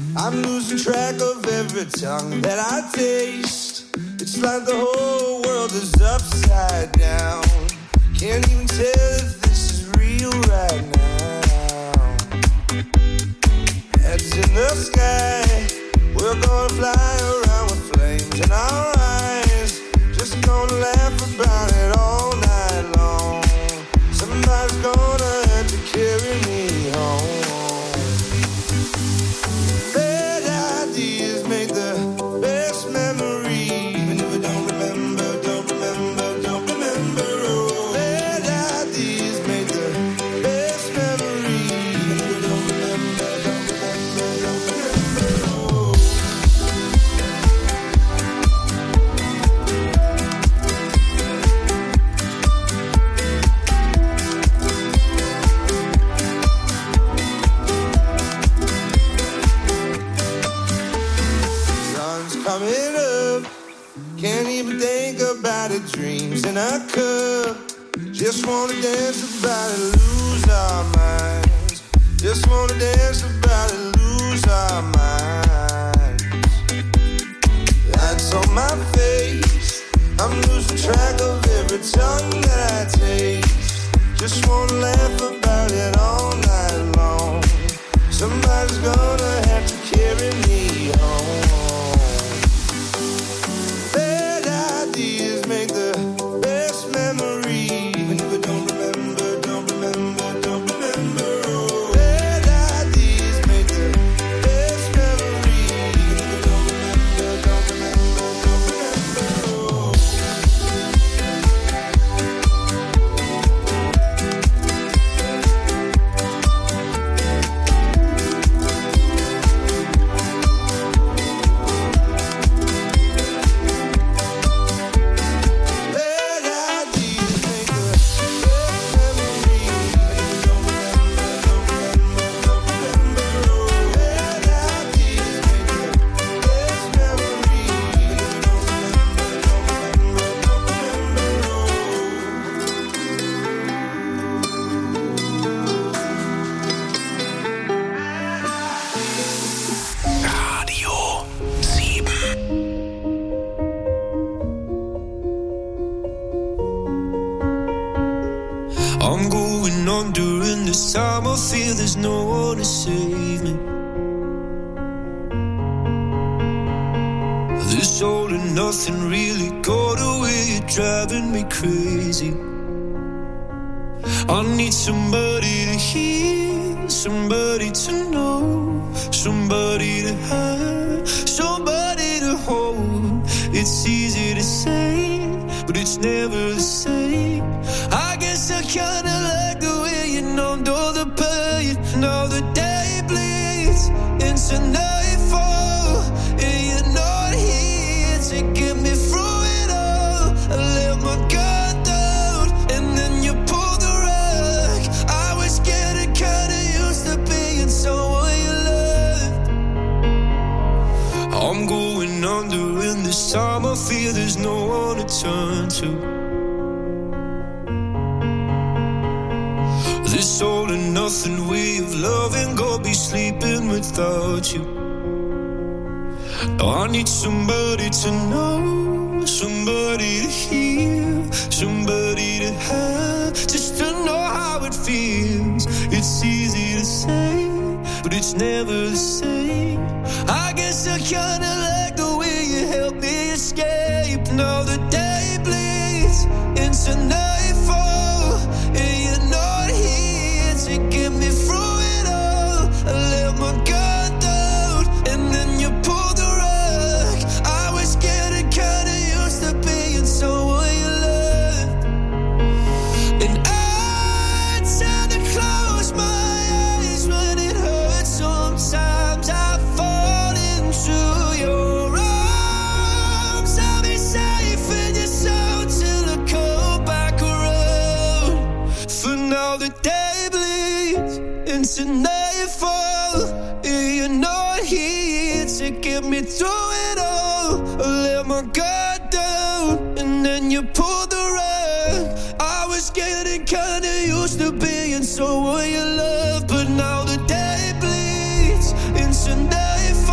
I'm losing track of every tongue that I taste. It's like the whole world is upside down. Can't even tell if this is real right now. Heads in the sky, we're gonna fly around with flames in our eyes. Just gonna laugh about it all night long. Somebody's gonna have to carry me home. Bad ideas make the best memory. Even if I don't remember, don't remember, don't remember. Oh, bad ideas make the best memory. Even if I don't remember, don't remember, don't remember. Oh. Sun's coming up. Can't even think about it. Dreams in a cup. Just wanna dance about it, lose our minds. Just wanna dance about it, lose our minds. Lights on my face. I'm losing track of every tongue that I taste. Just wanna laugh about it all night long. Somebody's gonna have to carry me home. Bad ideas make the best memory. Even if I don't remember, don't remember, don't remember. Oh, bad ideas make the best memory. Even if I don't remember, don't remember, don't remember. Oh. Bad ideas make the best memory. Even if I don't remember, don't remember, don't remember. Oh, bad ideas make the best memory. Even if I don't remember, don't remember, don't remember. Oh. Radio 7. I'm going on during this time. I feel there's no one to save me. This all and nothing really got away. You're driving me crazy. I need somebody to hear, somebody to know, somebody to have, somebody to hold. It's easy to say, but it's never the same. I guess I kinda like the way you numbed all the pain. Now the day bleeds into nightfall, and you're not here to get me through it all. I let my guard down, and then you pulled the rug. I was getting kinda used to being someone you loved. I'm going under, and this time I feel there's no one to turn to. This all and nothing way of loving, go be sleeping without you. Now I need somebody to know, somebody to hear, somebody to have, just to know how it feels. It's easy to say, but it's never the same. I guess I kinda like the way you help me escape. Now the day bleeds into nightfall, and you're not here to get me through it all. I let my guard down, and then you pulled the rug. I was getting kinda used to being someone you loved, and I tend to close my eyes when it hurts. Sometimes I fall into your arms. I'll be safe in your soul till I come back around. For now the day bleeds into nightfall, and you're not here to get me through it all. I let my guard down, and then you pulled the rug. I was getting kinda used to being someone you love, but now the day bleeds into nightfall.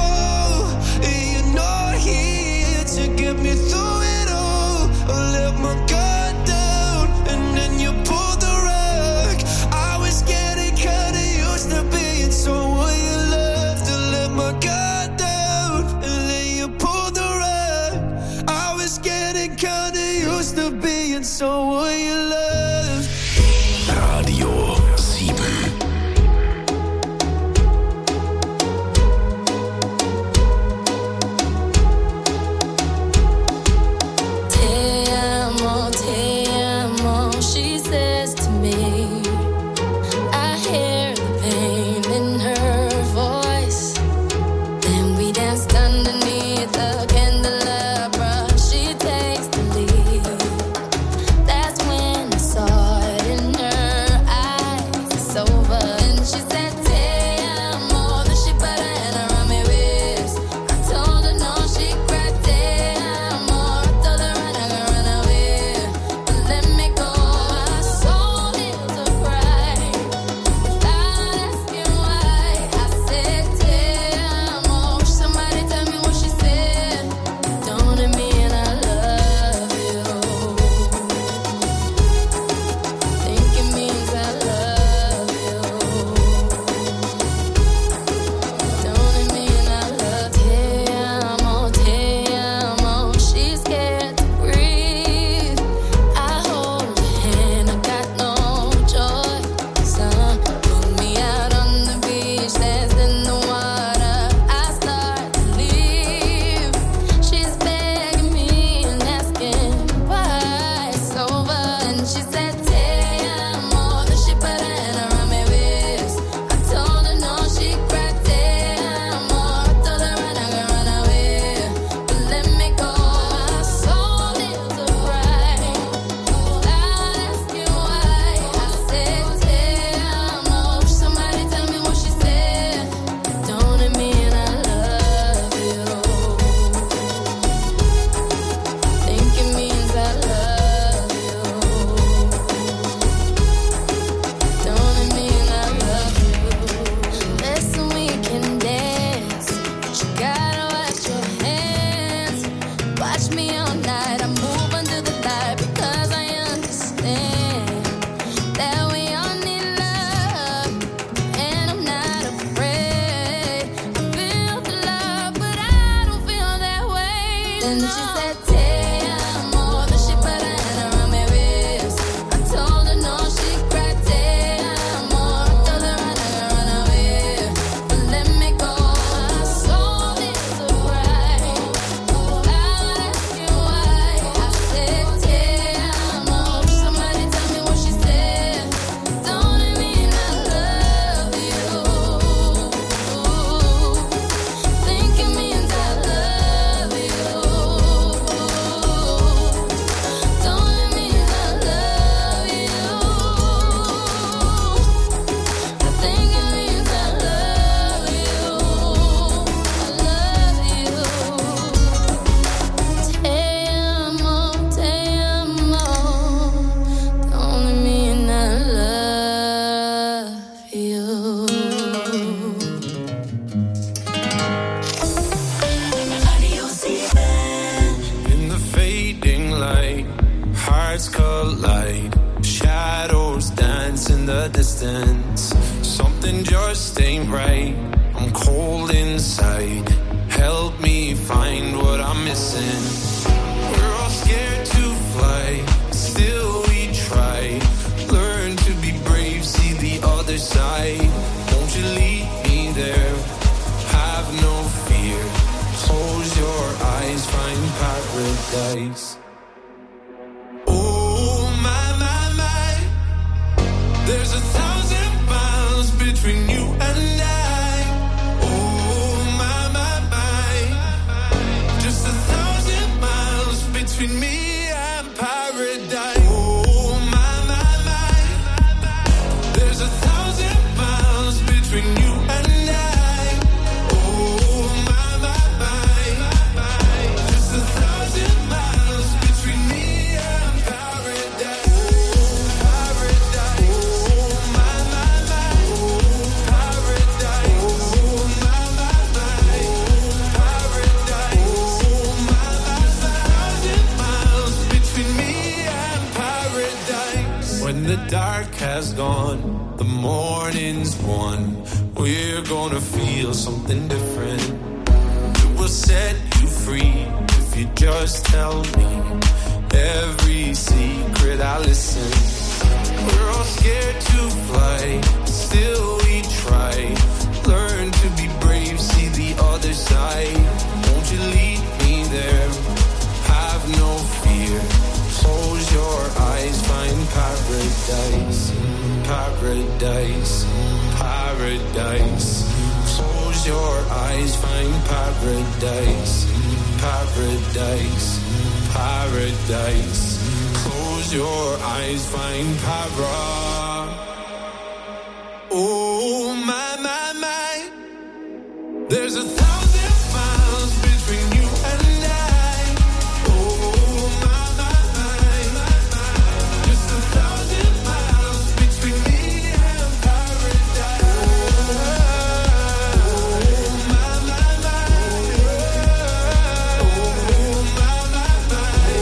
And then she said, te amo. Then she put her hand around my waist. I told her no, she cried, te amo. I told her I'm not gonna run away, but let me go. I sold it so right. I would ask you why. I said, te amo. Somebody tell me what she said. Don't it mean I love you? Think it means I love you. Don't it mean I love you? I think it means I love you. I love you. Te amo, te amo. Don't it mean I love you? In the fading light, hearts collide. Shadows dance in the distance. Something just ain't right. I'm cold inside. Help me find what I'm missing. We're all scared to fly, still we try. Learn to be brave, see the other side. Won't you lead me there? Have no fear. Close your eyes, find paradise. Oh my, my, my. There's 1,000 miles between you and I. Oh my, my, my. Just 1,000 miles between me and paradise. Oh my, my, my. There's 1,000 miles between you and I. Oh my, my, my. Just 1,000 miles between me and paradise. Oh, paradise. Oh my, my, my. Oh, paradise. Oh my, my, my. Oh, paradise. Oh my, my, my. 1,000 miles between me and paradise. When the dark has gone, the morning's won. We're gonna feel something different. It will set you free if you just tell me every secret I listen. We're all scared to fly, still we try. Learn to be brave, see the other side. Won't you lead me there? Have no fear. Close your eyes, find paradise. Paradise, paradise. Close your eyes, find paradise. Paradise, paradise. Close your eyes, find paradise. Oh my, my, my. There's 1,000 miles between you and I. Oh my, my, my. Just 1,000 miles between me and paradise. Oh my, my, my. Oh my, my, my.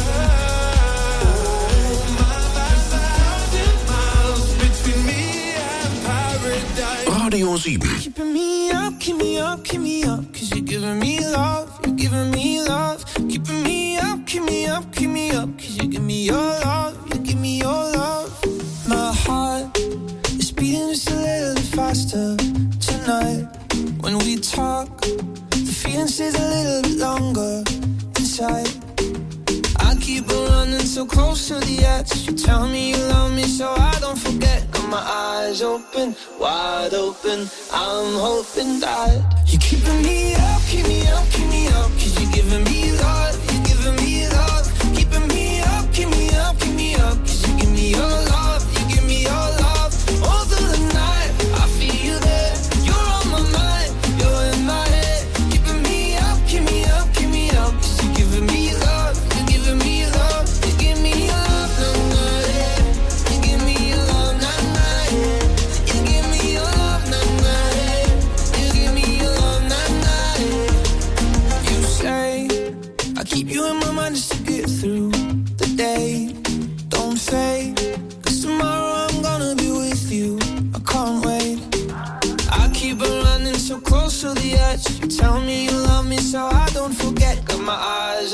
Oh my, my, 1,000 miles between me and paradise. Radio 7. Keeping me up, keep me up, keep me up. Cause you're giving me love, you're giving me love. Keeping me up, keep me up, keep me up. Cause you give me your love, you give me your love. My heart is beating just a little bit faster tonight. When we talk, the feeling stays a little bit longer inside. I keep on running so close to the edge. You tell me you love me so I don't forget. Got my eyes open, wide open. I'm hoping that you're keeping me up, keep me up, keep me up. Cause you're giving me love, you're giving me love. Keeping me up, keep me up, keep me up. Cause you give me your love, you give me your love. All through the night, I feel you there. You're on my mind, you're in my head. Keeping me up, keep me up, keep me up. Cause you're giving me love, you're giving me love. You give me your love, nah, nah, yeah. You give me your love, nah, nah, yeah. You give me your love, nah, nah, yeah. You give me your love, nah, nah, yeah. You say I keep you in my mind just to get through the day. Don't fade, cause tomorrow I'm gonna be with you. I can't wait. I keep on running so close to the edge. You tell me you love me so I don't forget. Got my eyes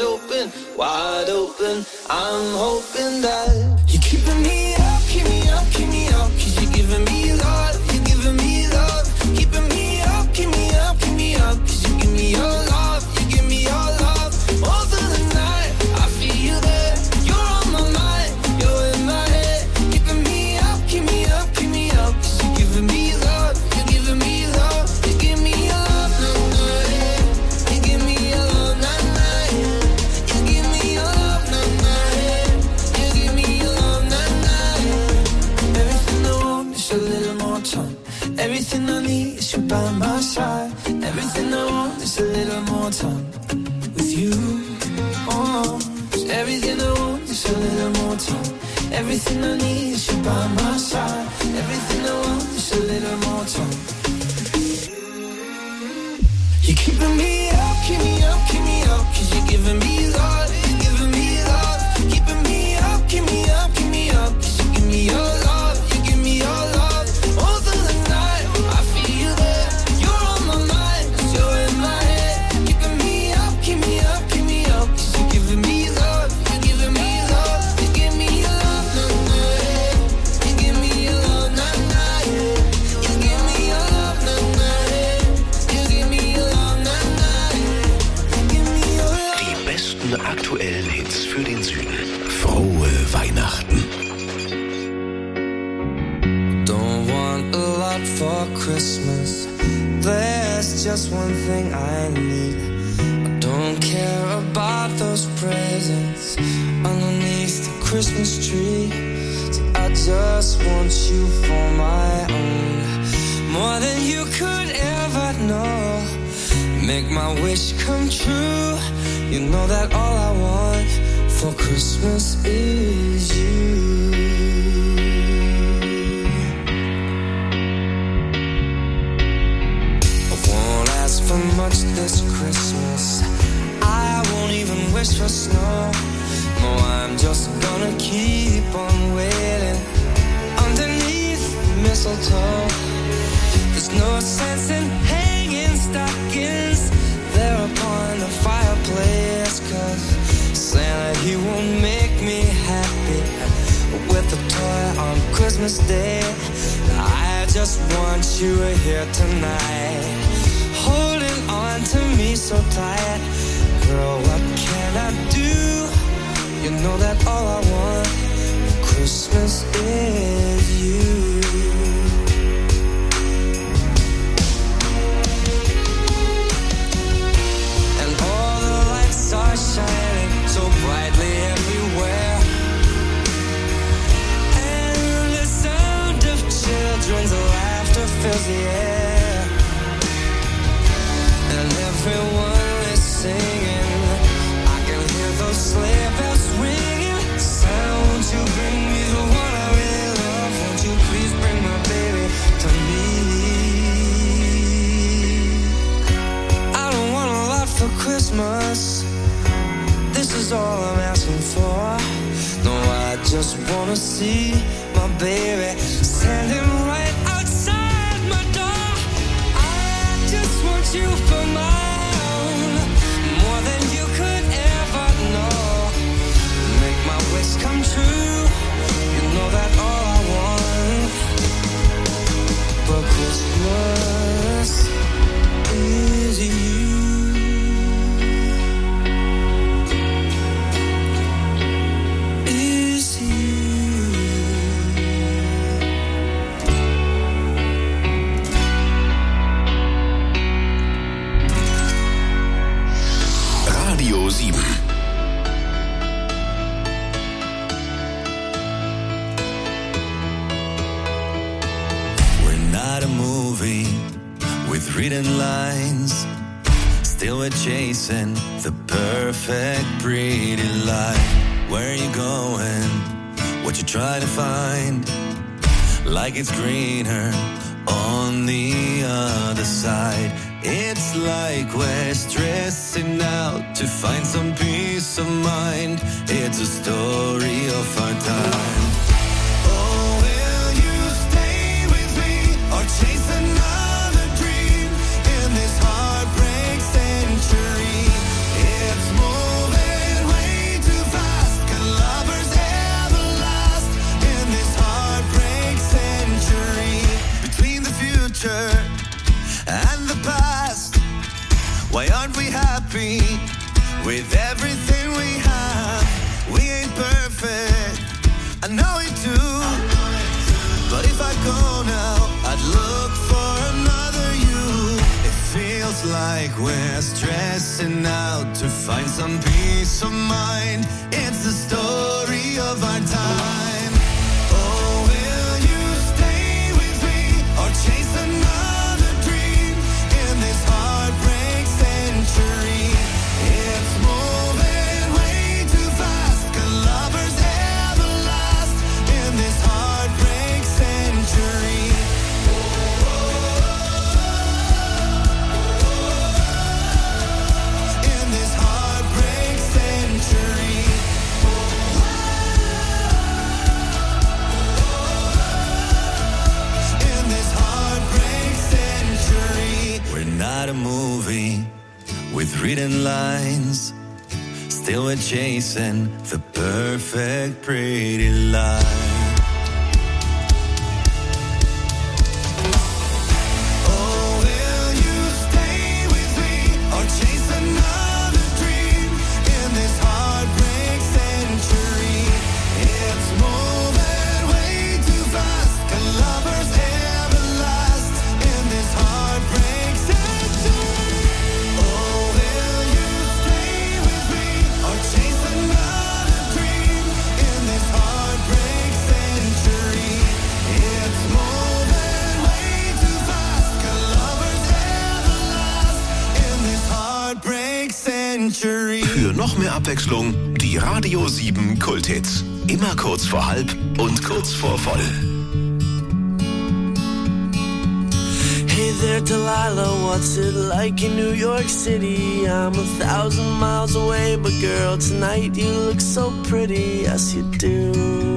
wide open. I'm hoping that you're keeping me up, keep me up, keep me up. 'Cause you're giving me love, you're giving me love. Keeping me up, keep me up, keep me up. 'Cause you give me your love, you give me your love. All through the night, I feel you there. You're on my mind, you're in my head. Keeping me up, keep me up, keep me up. 'Cause you're giving me love, you're giving me love. You give me your love, no, no, yeah. You give me your love, nah, nah, yeah. You give me your love, nah, nah, yeah. You give me your love, nah, nah, yeah. Everything I want is a little more time. Everything I need is you by my side. Everything I want is a little more time with you. Oh, 'cause everything I want is a little more time. Everything I need is you by my side. Everything I want is a little more time. You're keeping me up, keep me up, keep me up. 'Cause you're giving me love, you're giving me love. Keeping me up, keep me up, keep me up. 'Cause you give me your love, you give me your love. All through the night, I feel you there. You're on my mind, 'cause you're in my head. Keeping me up, keep me up, keep me up. 'Cause you're giving me love, you're giving me love. You give me your love, nah, nah, yeah. You give me your love, nah, nah, yeah. You give me your love, nah, nah, yeah. You give me your love, nah, nah, yeah. You give me your love. Die besten aktuellen Hits für den Süden. Frohe Weihnachten. Don't want a lot for Christmas. There's just one thing I need. I don't care about those presents underneath the Christmas tree. So I just want you for my own, more than you could ever know. Make my wish come true. You know that all I want for Christmas is you. For much this Christmas, I won't even wish for snow. No, I'm just gonna keep on waiting underneath mistletoe. There's no sense in hanging stockings there upon the fireplace, 'cause Santa, he won't make me happy with a toy on Christmas Day. I just want you here tonight, holding on to me so tight. Girl, what can I do? You know that all I want for Christmas is you. And all the lights are shining so brightly everywhere, and the sound of children's laughter fills the air. And everyone is singing, I can hear those sleigh bells ringing. Santa, won't you bring me the one I really love? Won't you please bring my baby to me? I don't want a lot for Christmas. This is all I'm asking for. No, I just wanna see my baby standing right outside my door. I just want you for my own, more than you could ever know. Make my wish come true. You know that all I want for Christmas is you. Is you. Radio 7. We're not a movie with written lines. Still we're chasing the perfect pretty life. Where are you going? What you try to find? Like it's greener on the other side. It's like we're stressing out to find some peace of mind. It's a story of our time. Oh, will you stay with me or chase another dream in this heartbreak century? It's moving way Why aren't we happy with everything we have? We ain't perfect, I know it too. But if I go now, I'd look for another you. It feels like we're stressing out to find some peace of mind. It's the story of our time. Oh, will you stay with me or chase another dream in this heartbreak century? It's moving way too fast. Can lovers ever last in this heartbreak century? In this heartbreak century. In this heartbreak century. We're not a movie with written lines. Still we're chasing the perfect pretty life. Oh, will you stay with me or chase another dream in this heartbreak century? It's moving way too fast. Can lovers ever last in this heartbreak century? Oh, will you stay with me or chase another dream in this heartbreak century? It's moving way too fast. Can lovers ever last in this heartbreak century? Für noch mehr Abwechslung, die Radio 7 Kulthits. Immer kurz vor halb und kurz vor voll. Hey there, Delilah, what's it like in New York City? I'm 1,000 miles away, but girl, tonight you look so pretty, yes you do.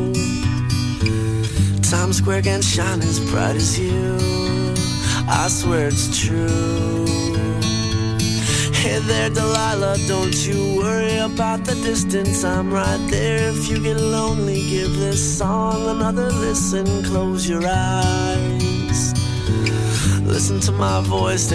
Times Square can't shine as bright as you, I swear it's true. Hey there, Delilah, don't you worry about the distance, I'm right there. If you get lonely, give this song another listen, close your eyes. Listen to my voice.